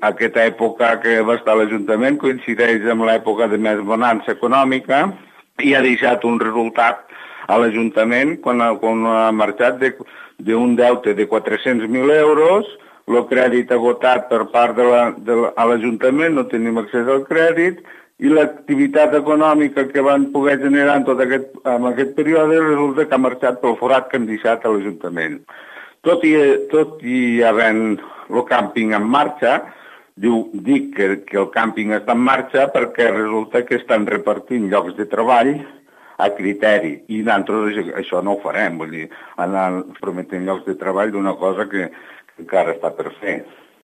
aquesta època que va estar a l'Ajuntament coincideix amb l'època de més bonança econòmica i ha deixat un resultat a l'Ajuntament quan ha marxat d'un deute de 400.000 euros, el crèdit agotat per part de l'Ajuntament, no tenim accés al crèdit, i l'activitat econòmica que van poder generar en aquest període resulta que ha marxat pel forat que han deixat a l'Ajuntament. Tot i havent el càmping en marxa, dic que el càmping està en marxa perquè resulta que estan repartint llocs de treball a criteri, i nosaltres això no ho farem, vull dir, anar prometent llocs de treball d'una cosa que encara està per fer.